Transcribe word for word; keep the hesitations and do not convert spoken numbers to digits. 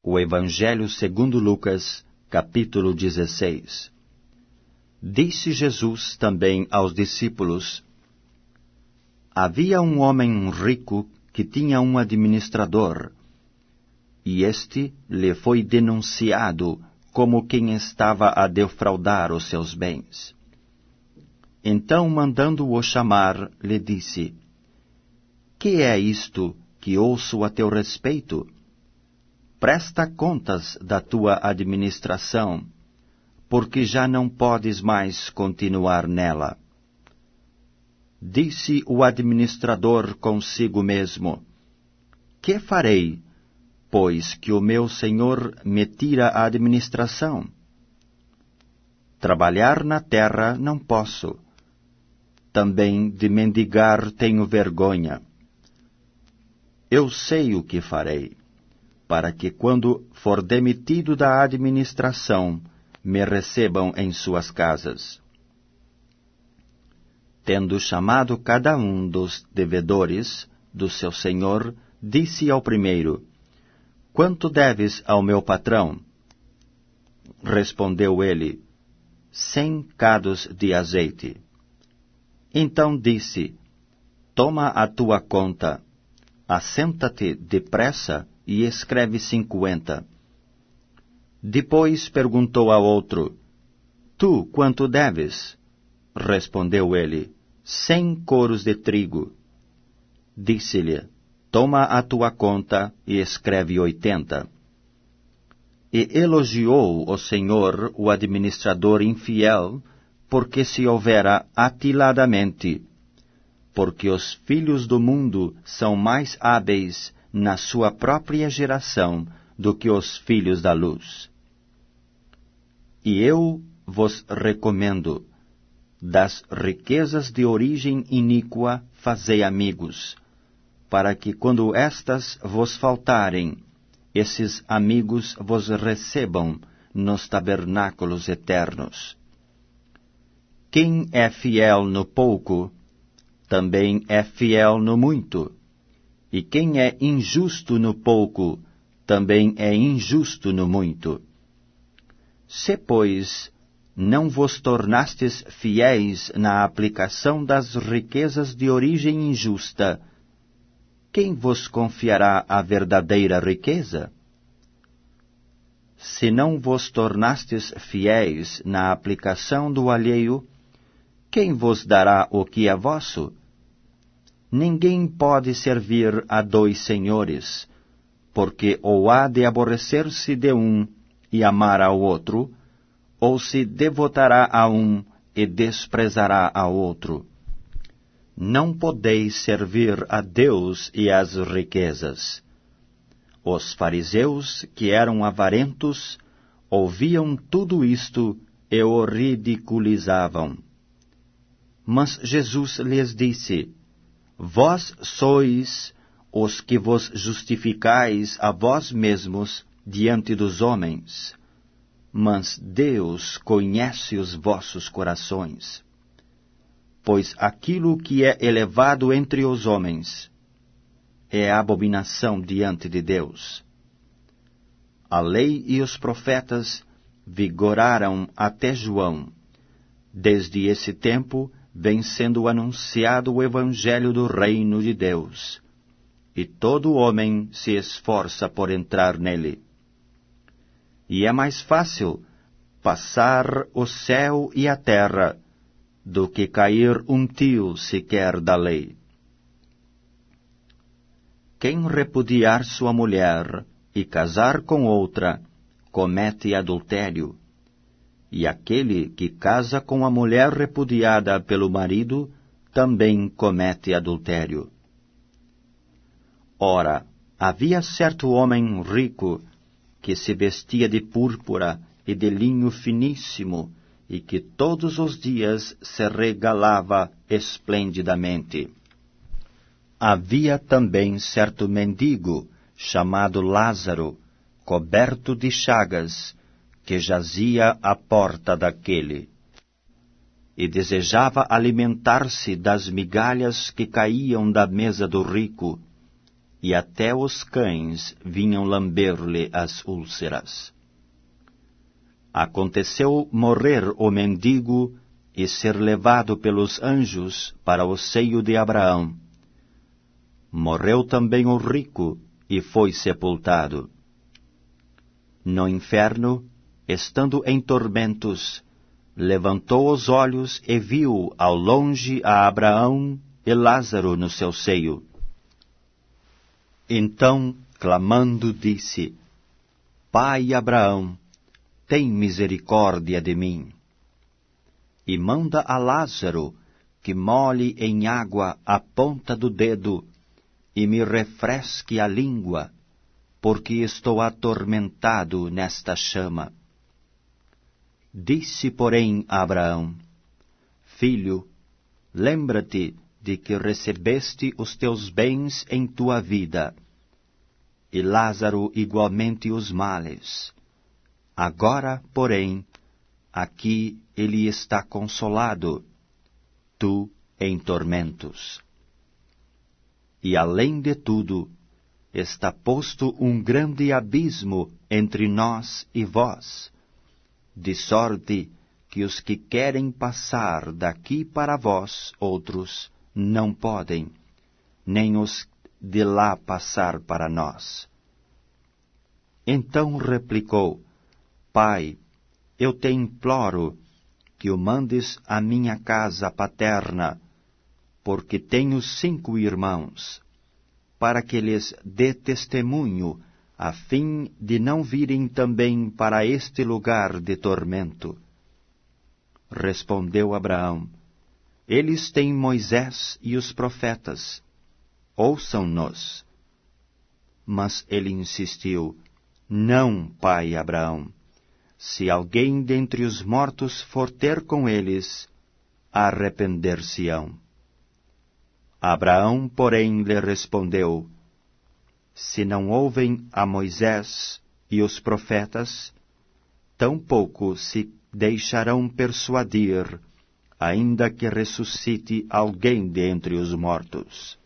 O Evangelho segundo Lucas, capítulo dezesseis. Disse Jesus também aos discípulos: Havia um homem rico que tinha um administrador, e este lhe foi denunciado como quem estava a defraudar os seus bens. Então, mandando-o chamar, lhe disse: Que é isto que ouço a teu respeito? Presta contas da tua administração, porque já não podes mais continuar nela. Disse o administrador consigo mesmo: Que farei, pois que o meu senhor me tira a administração? Trabalhar na terra não posso. Também de mendigar tenho vergonha. Eu sei o que farei, para que quando for demitido da administração, me recebam em suas casas. Tendo chamado cada um dos devedores do seu senhor, disse ao primeiro: Quanto deves ao meu patrão? Respondeu ele: Cem cados de azeite. Então disse: Toma a tua conta, assenta-te depressa e escreve cinquenta. Depois perguntou ao outro: Tu quanto deves? Respondeu ele: Cem coros de trigo. Disse-lhe: Toma a tua conta e escreve oitenta. E elogiou o Senhor o administrador infiel, porque se houvera atiladamente, porque os filhos do mundo são mais hábeis na sua própria geração do que os filhos da luz. E eu vos recomendo: das riquezas de origem iníqua fazei amigos, para que quando estas vos faltarem, esses amigos vos recebam nos tabernáculos eternos. Quem é fiel no pouco, também é fiel no muito, e quem é injusto no pouco, também é injusto no muito. Se, pois, não vos tornastes fiéis na aplicação das riquezas de origem injusta, quem vos confiará a verdadeira riqueza? Se não vos tornastes fiéis na aplicação do alheio, quem vos dará o que é vosso? Ninguém pode servir a dois senhores, porque ou há de aborrecer-se de um e amar ao outro, ou se devotará a um e desprezará ao outro. Não podeis servir a Deus e às riquezas. Os fariseus, que eram avarentos, ouviam tudo isto e o ridiculizavam. Mas Jesus lhes disse: Vós sois os que vos justificais a vós mesmos diante dos homens, mas Deus conhece os vossos corações. Pois aquilo que é elevado entre os homens é abominação diante de Deus. A lei e os profetas vigoraram até João. Desde esse tempo vem sendo anunciado o Evangelho do Reino de Deus, e todo homem se esforça por entrar nele. E é mais fácil passar o céu e a terra do que cair um tio sequer da lei. Quem repudiar sua mulher e casar com outra, comete adultério. E aquele que casa com a mulher repudiada pelo marido, também comete adultério. Ora, havia certo homem rico, que se vestia de púrpura e de linho finíssimo, e que todos os dias se regalava esplendidamente. Havia também certo mendigo, chamado Lázaro, coberto de chagas, que jazia à porta daquele, e desejava alimentar-se das migalhas que caíam da mesa do rico, e até os cães vinham lamber-lhe as úlceras. Aconteceu morrer o mendigo e ser levado pelos anjos para o seio de Abraão. Morreu também o rico e foi sepultado. No inferno, estando em tormentos, levantou os olhos e viu ao longe a Abraão e Lázaro no seu seio. Então, clamando, disse: Pai Abraão, tem misericórdia de mim. E manda a Lázaro que molhe em água a ponta do dedo e me refresque a língua, porque estou atormentado nesta chama. Disse, porém, a Abraão: Filho, lembra-te de que recebeste os teus bens em tua vida, e Lázaro igualmente os males. Agora, porém, aqui ele está consolado, tu em tormentos. E além de tudo, está posto um grande abismo entre nós e vós, de sorte que os que querem passar daqui para vós outros não podem, nem os de lá passar para nós. Então replicou: Pai, eu te imploro que o mandes à minha casa paterna, porque tenho cinco irmãos, para que lhes dê testemunho, a fim de não virem também para este lugar de tormento. Respondeu Abraão: Eles têm Moisés e os profetas, ouçam-nos. Mas ele insistiu: Não, pai Abraão, se alguém dentre os mortos for ter com eles, arrepender-se-ão. Abraão, porém, lhe respondeu: Se não ouvem a Moisés e os profetas, tampouco se deixarão persuadir, ainda que ressuscite alguém dentre os mortos.